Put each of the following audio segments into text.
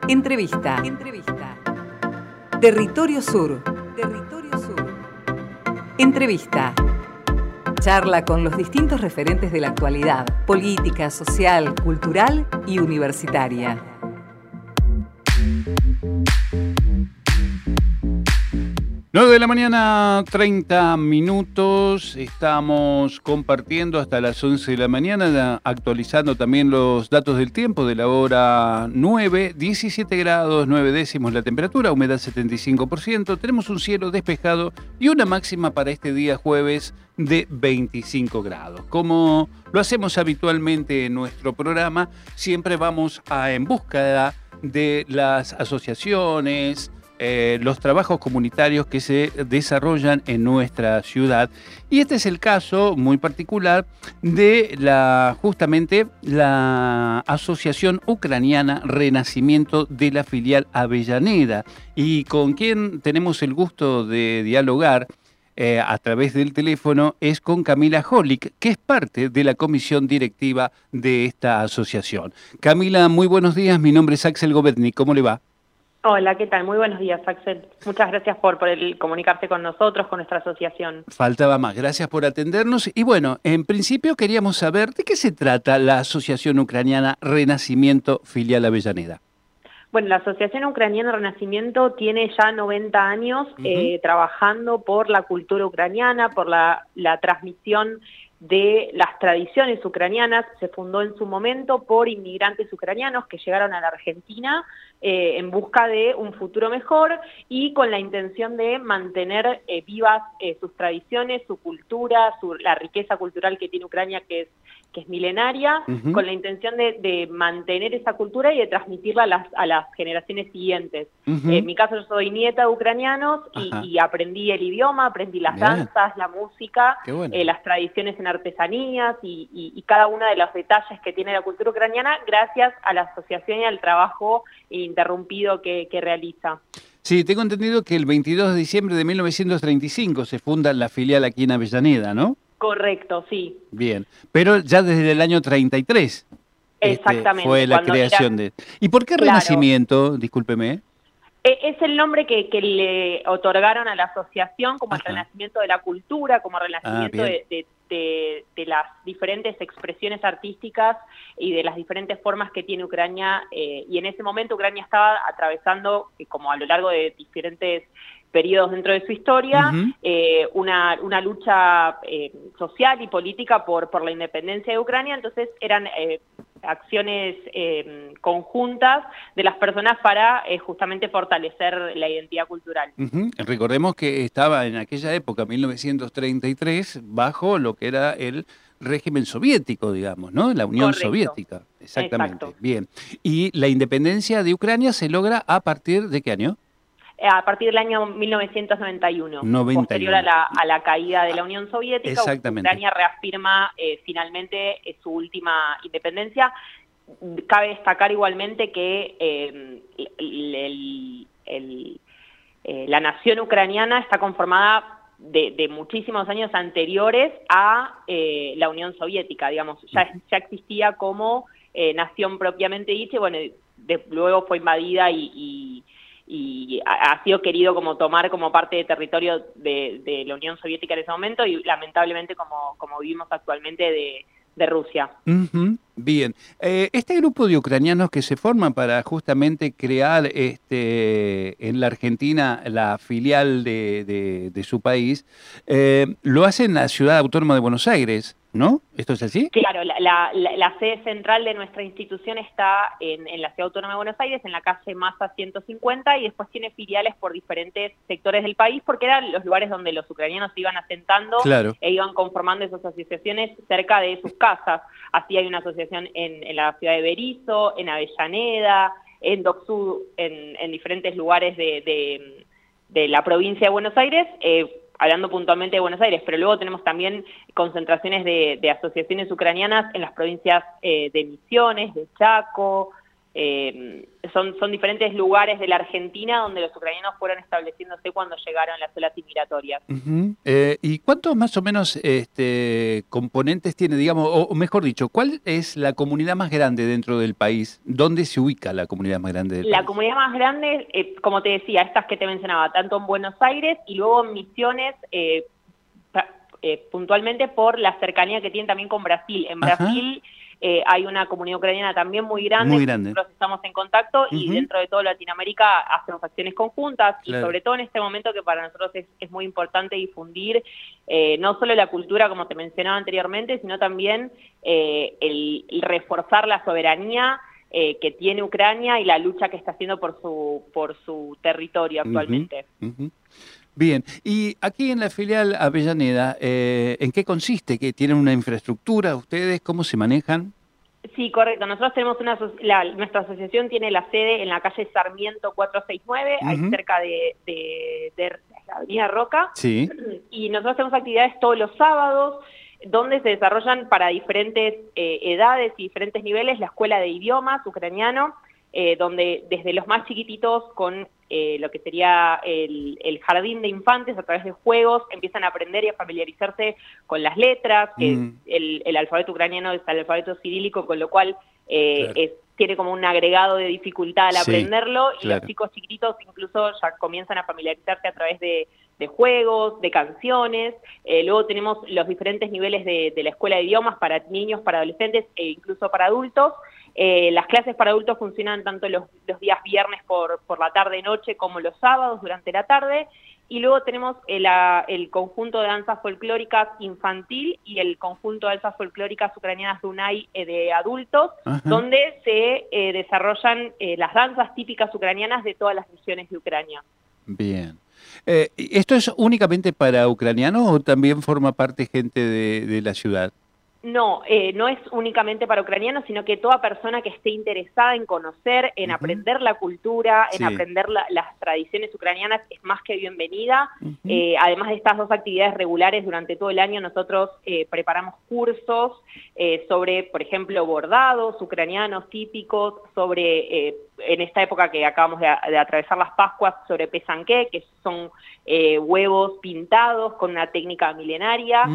Entrevista. Territorio Sur. Entrevista. Charla con los distintos referentes de la actualidad, política, social, cultural y universitaria. Nueve de la mañana, 30 minutos. Estamos compartiendo hasta las 11 de la mañana, actualizando también los datos del tiempo de la hora 9, 17 grados, 9 décimos la temperatura, humedad 75%. Tenemos un cielo despejado y una máxima para este día jueves de 25 grados. Como lo hacemos habitualmente en nuestro programa, siempre vamos en búsqueda de las asociaciones, los trabajos comunitarios que se desarrollan en nuestra ciudad. Y este es el caso muy particular de justamente la Asociación Ucraniana Renacimiento de la filial Avellaneda, y con quien tenemos el gusto de dialogar a través del teléfono es con Camila Holick, que es parte de la comisión directiva de esta asociación. Camila, muy buenos días, mi nombre es Axel Govetny, ¿cómo le va? Hola, ¿qué tal? Muy buenos días, Axel. Muchas gracias por comunicarse con nosotros, con nuestra asociación. Faltaba más, gracias por atendernos. Y bueno, en principio queríamos saber de qué se trata la Asociación Ucraniana Renacimiento Filial Avellaneda. Bueno, la Asociación Ucraniana Renacimiento tiene ya 90 años trabajando por la cultura ucraniana, por la transmisión de las tradiciones ucranianas. Se fundó en su momento por inmigrantes ucranianos que llegaron a la Argentina en busca de un futuro mejor y con la intención de mantener vivas sus tradiciones, su cultura, la riqueza cultural que tiene Ucrania, que es milenaria, con la intención de mantener esa cultura y de transmitirla a las generaciones siguientes. En mi caso, yo soy nieta de ucranianos y aprendí el idioma, aprendí las danzas, la música, las tradiciones en artesanías y cada uno de los detalles que tiene la cultura ucraniana gracias a la asociación y al trabajo interrumpido que realiza. Sí, tengo entendido que el 22 de diciembre de 1935 se funda la filial aquí en Avellaneda, ¿no? Correcto, sí. Bien, pero ya desde el año 33 exactamente, fue la creación de... ¿Y por qué Renacimiento? Discúlpeme. Es el nombre que le otorgaron a la asociación como el renacimiento de la cultura, como renacimiento de las diferentes expresiones artísticas y de las diferentes formas que tiene Ucrania. Y en ese momento Ucrania estaba atravesando, como a lo largo de diferentes periodos dentro de su historia, una lucha social y política por la independencia de Ucrania. Entonces eran acciones conjuntas de las personas para justamente fortalecer la identidad cultural. Recordemos que estaba en aquella época, 1933, bajo lo que era el régimen soviético, digamos, ¿no? La Unión Soviética. Exactamente. Exacto. Bien. ¿Y la independencia de Ucrania se logra a partir de qué año? A partir del año 1991, posterior a la caída de la Unión Soviética. Ucrania reafirma finalmente su última independencia. Cabe destacar igualmente que la nación ucraniana está conformada de muchísimos años anteriores a la Unión Soviética, digamos, ya existía como nación propiamente dicha, y bueno, luego fue invadida y ha sido querido como tomar como parte de territorio de la Unión Soviética en ese momento y lamentablemente como vivimos actualmente de Rusia. Bien. Este grupo de ucranianos que se forman para justamente crear en la Argentina la filial de su país, lo hacen en la Ciudad Autónoma de Buenos Aires, ¿no? ¿Esto es así? Claro, la sede central de nuestra institución está en la Ciudad Autónoma de Buenos Aires, en la calle Massa 150, y después tiene filiales por diferentes sectores del país, porque eran los lugares donde los ucranianos se iban asentando e iban conformando esas asociaciones cerca de sus casas. Así hay una asociación en la ciudad de Berisso, en Avellaneda, en Docksud, en diferentes lugares de la provincia de Buenos Aires, hablando puntualmente de Buenos Aires, pero luego tenemos también concentraciones de asociaciones ucranianas en las provincias de Misiones, de Chaco, son diferentes lugares de la Argentina donde los ucranianos fueron estableciéndose cuando llegaron las olas inmigratorias. ¿Y cuántos más o menos componentes tiene, digamos, o mejor dicho, cuál es la comunidad más grande dentro del país? ¿Dónde se ubica la comunidad más grande del país? La comunidad más grande, como te decía, estas que te mencionaba, tanto en Buenos Aires y luego en Misiones, puntualmente por la cercanía que tiene también con Brasil. En Brasil hay una comunidad ucraniana también muy grande. Nosotros estamos en contacto y dentro de toda Latinoamérica hacemos acciones conjuntas y sobre todo en este momento que para nosotros es muy importante difundir no solo la cultura, como te mencionaba anteriormente, sino también el reforzar la soberanía que tiene Ucrania y la lucha que está haciendo por su territorio actualmente. Bien, y aquí en la filial Avellaneda, ¿en qué consiste? ¿Que tienen una infraestructura ustedes? ¿Cómo se manejan? Sí, correcto. Nosotros tenemos nuestra asociación tiene la sede en la calle Sarmiento 469, ahí cerca de la Avenida Roca. Sí. Y nosotros tenemos actividades todos los sábados, donde se desarrollan para diferentes edades y diferentes niveles la escuela de idiomas ucraniano, donde desde los más chiquititos con lo que sería el jardín de infantes, a través de juegos, empiezan a aprender y a familiarizarse con las letras, que el alfabeto ucraniano es el alfabeto cirílico, con lo cual tiene como un agregado de dificultad al aprenderlo, y los chicos chiquititos incluso ya comienzan a familiarizarse a través de juegos, de canciones. Luego tenemos los diferentes niveles de la escuela de idiomas para niños, para adolescentes e incluso para adultos. Las clases para adultos funcionan tanto los días viernes por la tarde-noche como los sábados durante la tarde. Y luego tenemos el conjunto de danzas folclóricas infantil y el conjunto de danzas folclóricas ucranianas Dunay de adultos, donde se desarrollan las danzas típicas ucranianas de todas las regiones de Ucrania. Bien. ¿Esto es únicamente para ucranianos o también forma parte gente de la ciudad? No, no es únicamente para ucranianos, sino que toda persona que esté interesada en conocer, en aprender la cultura, en aprender las tradiciones ucranianas es más que bienvenida. Además de estas dos actividades regulares durante todo el año, nosotros preparamos cursos sobre, por ejemplo, bordados ucranianos típicos, sobre, en esta época que acabamos de atravesar las Pascuas, sobre pesanqué, que son huevos pintados con una técnica milenaria,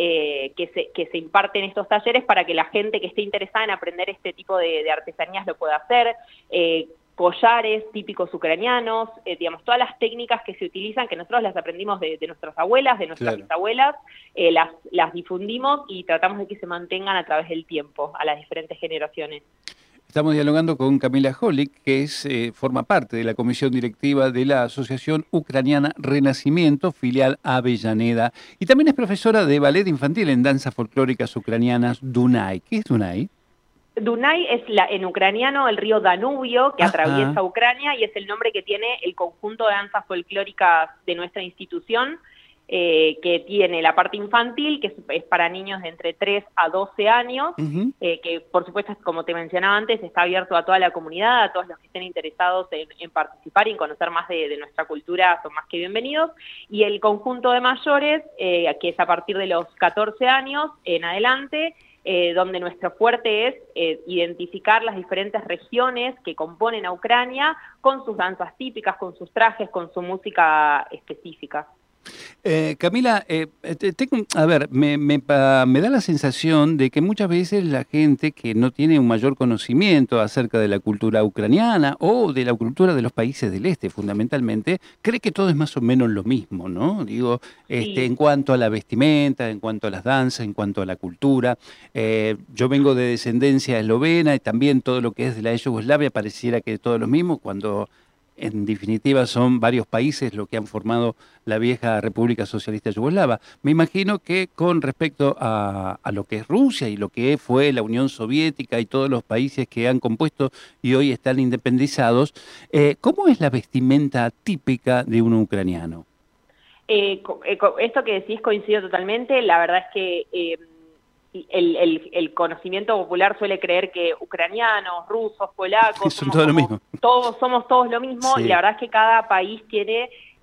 que se imparten estos talleres para que la gente que esté interesada en aprender este tipo de artesanías lo pueda hacer. Collares típicos ucranianos, digamos, todas las técnicas que se utilizan, que nosotros las aprendimos de nuestras abuelas, de nuestras bisabuelas, las difundimos y tratamos de que se mantengan a través del tiempo, a las diferentes generaciones. Estamos dialogando con Camila Holik, que forma parte de la comisión directiva de la Asociación Ucraniana Renacimiento, filial Avellaneda, y también es profesora de ballet infantil en danzas folclóricas ucranianas Dunay. ¿Qué es Dunay? Dunay es en ucraniano el río Danubio, que atraviesa Ucrania, y es el nombre que tiene el conjunto de danzas folclóricas de nuestra institución, que tiene la parte infantil, que es para niños de entre 3 a 12 años, que por supuesto, como te mencionaba antes, está abierto a toda la comunidad, a todos los que estén interesados en participar y en conocer más de nuestra cultura, son más que bienvenidos. Y el conjunto de mayores, que es a partir de los 14 años en adelante, donde nuestro fuerte es identificar las diferentes regiones que componen a Ucrania con sus danzas típicas, con sus trajes, con su música específica. Camila, a ver, me da la sensación de que muchas veces la gente que no tiene un mayor conocimiento acerca de la cultura ucraniana o de la cultura de los países del este, fundamentalmente, cree que todo es más o menos lo mismo, ¿no? Digo, en cuanto a la vestimenta, en cuanto a las danzas, en cuanto a la cultura. Yo vengo de descendencia eslovena y también todo lo que es de la Yugoslavia pareciera que es todo lo mismo, cuando en definitiva son varios países los que han formado la vieja República Socialista Yugoslava. Me imagino que con respecto a lo que es Rusia y lo que fue la Unión Soviética y todos los países que han compuesto y hoy están independizados, ¿cómo es la vestimenta típica de un ucraniano? Esto que decís coincido totalmente. La verdad es que el conocimiento popular suele creer que ucranianos, rusos, polacos, son todos lo mismo. Somos todos lo mismo, y la verdad es que cada país tiene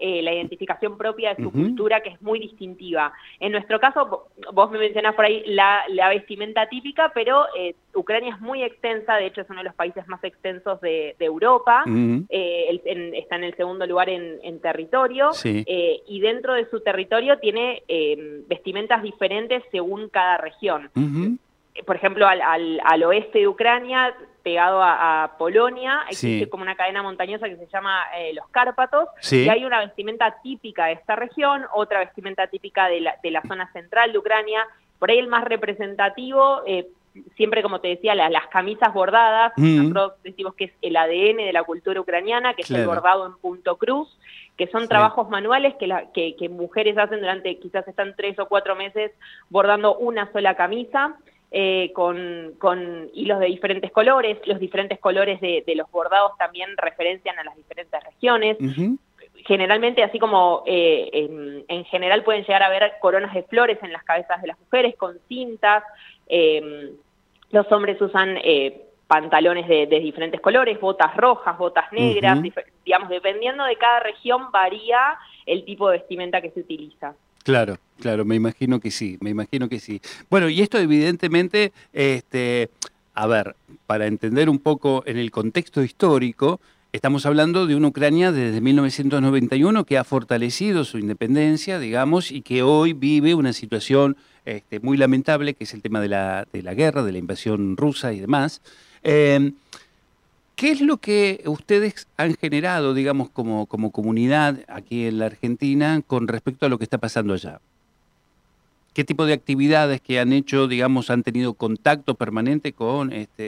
la identificación propia de su cultura, que es muy distintiva. En nuestro caso, vos me mencionás por ahí la vestimenta típica, pero Ucrania es muy extensa, de hecho es uno de los países más extensos de Europa, está en el segundo lugar en territorio, y dentro de su territorio tiene vestimentas diferentes según cada región. Por ejemplo, al oeste de Ucrania, pegado a Polonia, existe como una cadena montañosa que se llama los Cárpatos, y hay una vestimenta típica de esta región, otra vestimenta típica de la zona central de Ucrania. Por ahí el más representativo, siempre como te decía, las camisas bordadas, nosotros decimos que es el ADN de la cultura ucraniana, que es el bordado en punto cruz, que son trabajos manuales que mujeres hacen durante, quizás están 3 o 4 meses bordando una sola camisa, con hilos de diferentes colores. Los diferentes colores de los bordados también referencian a las diferentes regiones. Generalmente, así como en general pueden llegar a haber coronas de flores en las cabezas de las mujeres con cintas. Los hombres usan pantalones de diferentes colores, botas rojas, botas negras, digamos, dependiendo de cada región varía el tipo de vestimenta que se utiliza. Claro, me imagino que sí, Bueno, y esto evidentemente, a ver, para entender un poco en el contexto histórico, estamos hablando de una Ucrania desde 1991 que ha fortalecido su independencia, digamos, y que hoy vive una situación muy lamentable, que es el tema de la guerra, de la invasión rusa y demás. ¿Qué es lo que ustedes han generado, digamos, como comunidad aquí en la Argentina con respecto a lo que está pasando allá? ¿Qué tipo de actividades que han hecho, digamos, han tenido contacto permanente con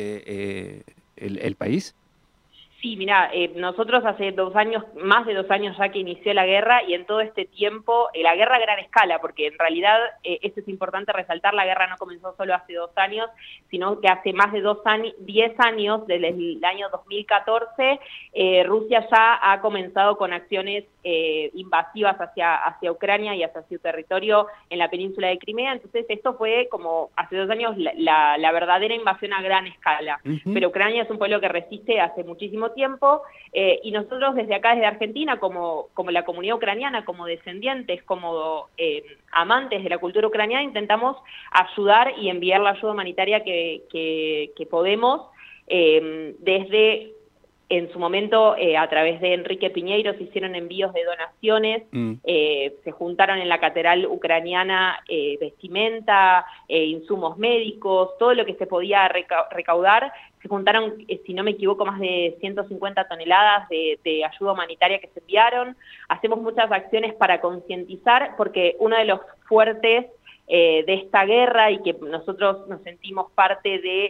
el país? Sí, mira, nosotros hace 2 años, más de 2 años ya que inició la guerra, y en todo este tiempo, la guerra a gran escala, porque en realidad, esto es importante resaltar, la guerra no comenzó solo hace 2 años, sino que hace más de 10 años, desde el año 2014, Rusia ya ha comenzado con acciones invasivas hacia Ucrania y hacia su territorio en la península de Crimea. Entonces esto fue como hace 2 años la verdadera invasión a gran escala. Pero Ucrania es un pueblo que resiste hace muchísimo tiempo, y nosotros desde acá, desde Argentina, como la comunidad ucraniana, como descendientes, como amantes de la cultura ucraniana, intentamos ayudar y enviar la ayuda humanitaria que podemos, desde... En su momento, a través de Enrique Piñeiro, se hicieron envíos de donaciones, se juntaron en la catedral ucraniana vestimenta, insumos médicos, todo lo que se podía recaudar. Se juntaron, si no me equivoco, más de 150 toneladas de ayuda humanitaria que se enviaron. Hacemos muchas acciones para concientizar, porque uno de los fuertes de esta guerra, y que nosotros nos sentimos parte de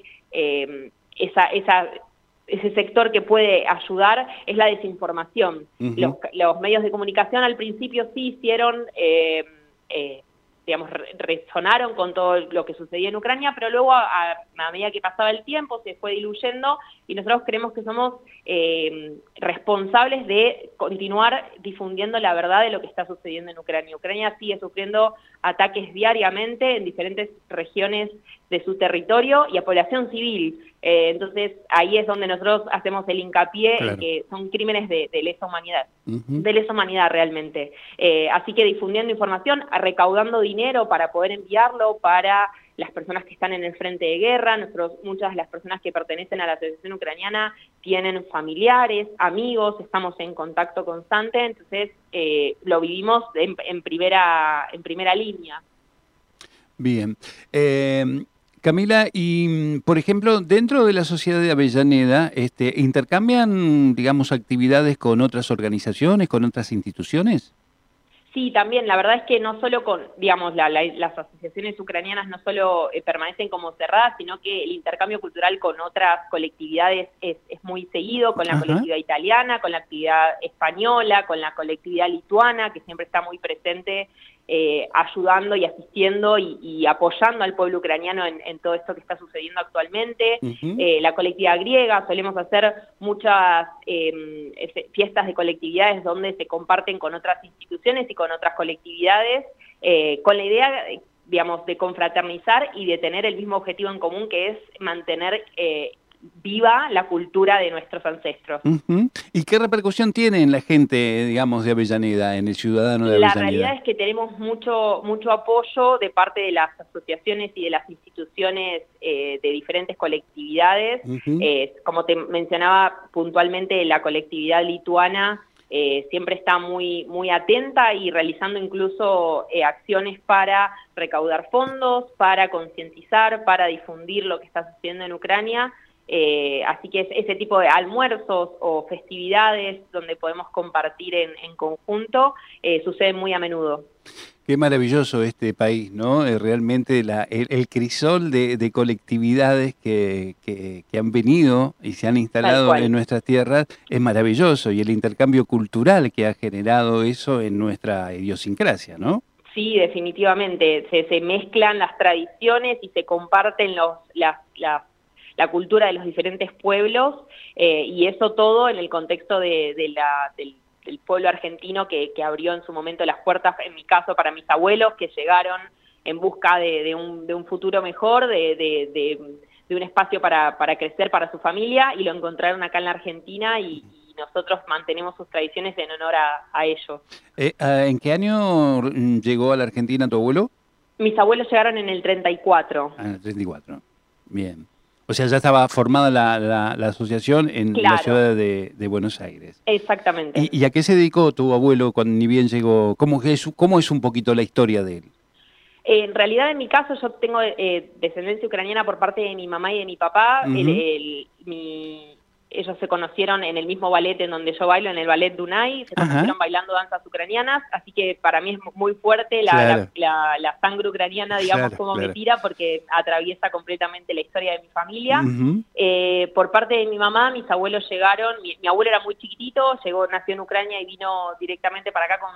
ese sector que puede ayudar, es la desinformación. Los medios de comunicación al principio sí hicieron, digamos, resonaron con todo lo que sucedía en Ucrania, pero luego a medida que pasaba el tiempo se fue diluyendo, y nosotros creemos que somos responsables de continuar difundiendo la verdad de lo que está sucediendo en Ucrania. Ucrania sigue sufriendo ataques diariamente en diferentes regiones de su territorio y a población civil. Entonces ahí es donde nosotros hacemos el hincapié en que son crímenes de lesa humanidad, de lesa humanidad realmente. Así que difundiendo información, recaudando dinero para poder enviarlo para las personas que están en el frente de guerra. Muchas de las personas que pertenecen a la Asociación Ucraniana tienen familiares, amigos, estamos en contacto constante, entonces lo vivimos en primera línea. Bien. Camila, y por ejemplo, dentro de la Sociedad de Avellaneda, ¿intercambian, digamos, actividades con otras organizaciones, con otras instituciones? Sí, también, la verdad es que no solo con, digamos, las asociaciones ucranianas no solo permanecen como cerradas, sino que el intercambio cultural con otras colectividades es muy seguido, con la colectividad italiana, con la actividad española, con la colectividad lituana, que siempre está muy presente, ayudando y asistiendo y apoyando al pueblo ucraniano en todo esto que está sucediendo actualmente. La colectividad griega, solemos hacer muchas fiestas de colectividades donde se comparten con otras instituciones y con otras colectividades, con la idea, digamos, de confraternizar y de tener el mismo objetivo en común, que es mantener viva la cultura de nuestros ancestros. ¿Y qué repercusión tiene en la gente, digamos, de Avellaneda, en el ciudadano de Avellaneda? La realidad es que tenemos mucho apoyo de parte de las asociaciones y de las instituciones de diferentes colectividades. Como te mencionaba puntualmente, la colectividad lituana siempre está muy atenta y realizando incluso acciones para recaudar fondos, para concientizar, para difundir lo que está sucediendo en Ucrania. Así que ese tipo de almuerzos o festividades donde podemos compartir en conjunto suceden muy a menudo. Qué maravilloso este país, ¿no? Realmente el crisol de colectividades que han venido y se han instalado en nuestras tierras es maravilloso, y el intercambio cultural que ha generado eso en nuestra idiosincrasia, ¿no? Sí, definitivamente. Se mezclan las tradiciones y se comparten la cultura de los diferentes pueblos, y eso todo en el contexto del pueblo argentino que abrió en su momento las puertas, en mi caso, para mis abuelos, que llegaron en busca de un futuro mejor, de un espacio para crecer para su familia, y lo encontraron acá en la Argentina, y nosotros mantenemos sus tradiciones en honor a ellos. ¿En qué año llegó a la Argentina tu abuelo? Mis abuelos llegaron en el 34. En el 34, bien. O sea, ya estaba formada la asociación en la ciudad de Buenos Aires. Exactamente. ¿Y a qué se dedicó tu abuelo cuando ni bien llegó? ¿Cómo es un poquito la historia de él? En realidad, en mi caso, yo tengo descendencia ucraniana por parte de mi mamá y de mi papá. Ellos se conocieron en el mismo ballet en donde yo bailo, en el ballet Dunay, se conocieron bailando danzas ucranianas, así que para mí es muy fuerte la sangre ucraniana, digamos, como me tira, porque atraviesa completamente la historia de mi familia. Por parte de mi mamá, mis abuelos llegaron, mi abuelo era muy chiquitito, nació en Ucrania y vino directamente para acá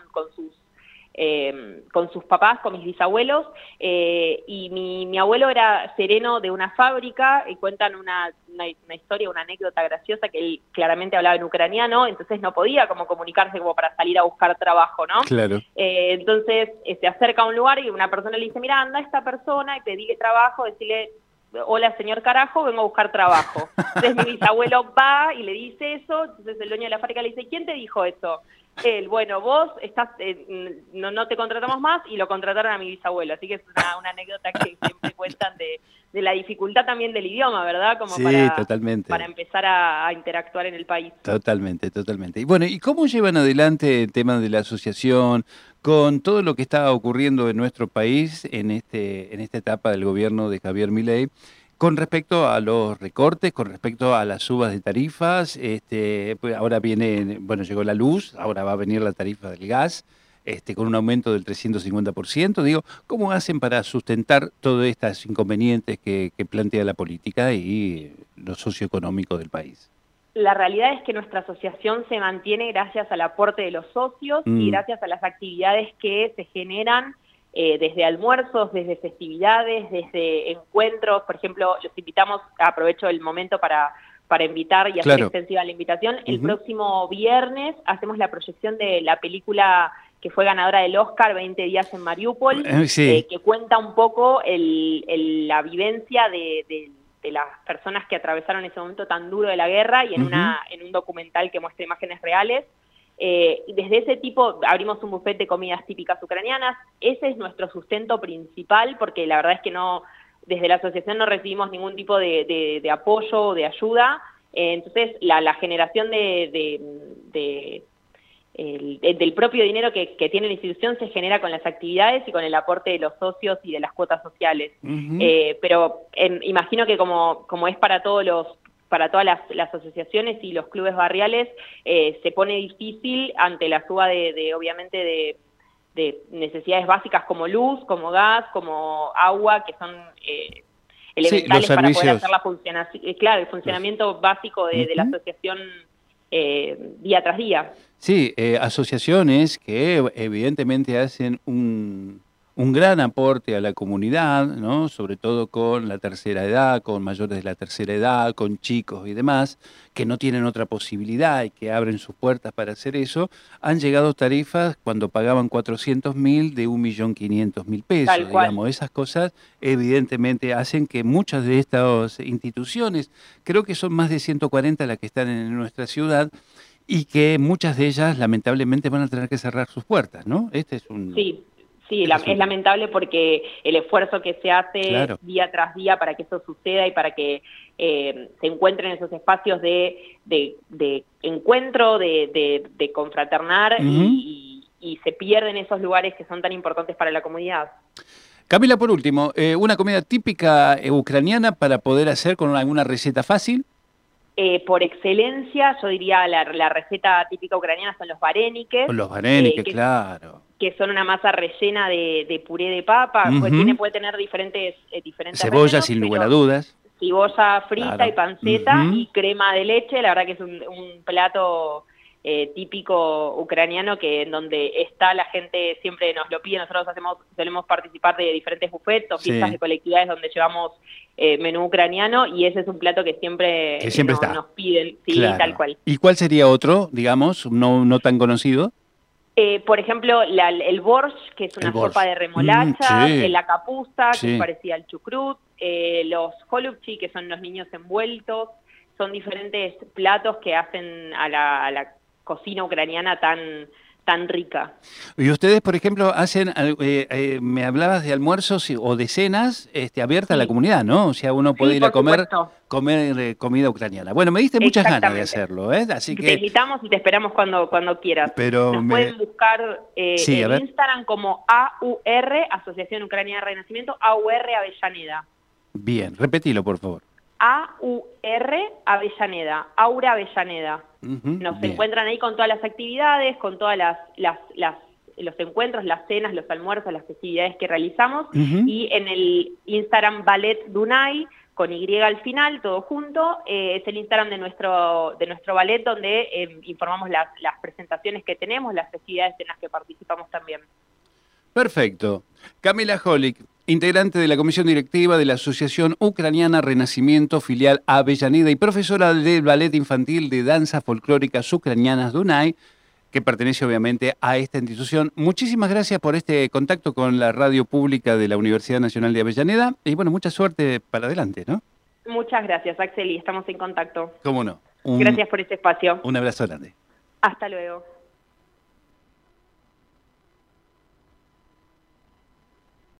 con sus papás, con mis bisabuelos, y mi abuelo era sereno de una fábrica, y cuentan una historia, una anécdota graciosa, que él claramente hablaba en ucraniano, entonces no podía como comunicarse como para salir a buscar trabajo, ¿no? Claro. Entonces se acerca a un lugar y una persona le dice, mira, anda esta persona y pedile trabajo, decirle, hola señor carajo, vengo a buscar trabajo. Entonces mi bisabuelo va y le dice eso, entonces el dueño de la fábrica le dice, ¿quién te dijo eso? Él, bueno, vos estás, no te contratamos más, y lo contrataron a mi bisabuelo, así que es una anécdota que siempre cuentan de la dificultad también del idioma, ¿verdad? Como sí, totalmente. Para empezar a interactuar en el país. Totalmente. Y bueno, ¿y cómo llevan adelante el tema de la asociación con todo lo que está ocurriendo en nuestro país en esta etapa del gobierno de Javier Milei? Con respecto a los recortes, con respecto a las subas de tarifas, pues ahora llegó la luz, ahora va a venir la tarifa del gas, con un aumento del 350%. Digo, ¿cómo hacen para sustentar todos estos inconvenientes que plantea la política y lo socioeconómico del país? La realidad es que nuestra asociación se mantiene gracias al aporte de los socios y gracias a las actividades que se generan, desde almuerzos, desde festividades, desde encuentros. Por ejemplo, los invitamos, aprovecho el momento para invitar y hacer extensiva la invitación. El próximo viernes hacemos la proyección de la película que fue ganadora del Oscar, 20 días en Mariupol, que cuenta un poco la vivencia de las personas que atravesaron ese momento tan duro de la guerra, y en un documental que muestra imágenes reales. Desde ese tipo abrimos un buffet de comidas típicas ucranianas. Ese es nuestro sustento principal, porque la verdad es que desde la asociación no recibimos ningún tipo de apoyo o de ayuda. Entonces la generación del propio dinero que tiene la institución se genera con las actividades y con el aporte de los socios y de las cuotas sociales. Pero imagino que como es para todas las asociaciones y los clubes barriales, se pone difícil ante la suba obviamente de necesidades básicas como luz, como gas, como agua, que son elementales para poder hacer el funcionamiento básico de la asociación día tras día. Sí, asociaciones que evidentemente hacen un un gran aporte a la comunidad, ¿no? Sobre todo con la tercera edad, con mayores de la tercera edad, con chicos y demás, que no tienen otra posibilidad y que abren sus puertas para hacer eso. Han llegado tarifas cuando pagaban 400.000 de 1.500.000 pesos, Tal cual. digamos. Esas cosas evidentemente hacen que muchas de estas instituciones, creo que son más de 140 las que están en nuestra ciudad, y que muchas de ellas lamentablemente van a tener que cerrar sus puertas, ¿no? Este es un... Sí, sí, este es lamentable porque el esfuerzo que se hace Claro. día tras día para que eso suceda y para que se encuentren esos espacios de encuentro, de confraternar y se pierden esos lugares que son tan importantes para la comunidad. Camila, por último, una comida típica ucraniana para poder hacer con alguna receta fácil. Por excelencia, yo diría la receta típica ucraniana son los vareniques. Con los vareniques, claro. Que son una masa rellena de puré de papa, puede tener diferentes cebolla, rellenos, sin lugar a dudas. Cebolla frita, claro, y panceta y crema de leche. La verdad que es un plato típico ucraniano que en donde está la gente siempre nos lo pide. Nosotros solemos participar de diferentes buffets o fiestas de colectividades donde llevamos menú ucraniano y ese es un plato que siempre nos piden. Sí, claro. Tal cual. ¿Y cuál sería otro, digamos, no tan conocido? Por ejemplo, el borscht, que es una sopa de remolacha, la capusta, que es parecida al chucrut, los holubchi, que son los niños envueltos, son diferentes platos que hacen a la cocina ucraniana tan rica. Y ustedes, por ejemplo, hacen, me hablabas de almuerzos o de cenas abiertas a la comunidad, ¿no? O sea, uno puede ir a comer comida ucraniana. Bueno, me diste muchas ganas de hacerlo, ¿eh? Así que te invitamos y te esperamos cuando quieras. Pero nos pueden buscar en Instagram como AUR, Asociación Ucraniana de Renacimiento, AUR Avellaneda. Bien, repetilo, por favor. AUR Avellaneda, Aura Avellaneda. Nos encuentran ahí con todas las actividades, con todas los encuentros, las cenas, los almuerzos, las festividades que realizamos. Y en el Instagram Ballet Dunay, con Y al final, todo junto, es el Instagram de nuestro ballet donde informamos las presentaciones que tenemos, las festividades en las que participamos también. Perfecto. Camila Holik, integrante de la comisión directiva de la Asociación Ucraniana Renacimiento, filial Avellaneda y profesora del Ballet Infantil de Danzas Folclóricas Ucranianas Dunay, que pertenece obviamente a esta institución. Muchísimas gracias por este contacto con la radio pública de la Universidad Nacional de Avellaneda y bueno, mucha suerte para adelante, ¿no? Muchas gracias, Axel, y estamos en contacto. ¿Cómo no? Gracias por este espacio. Un abrazo grande. Hasta luego.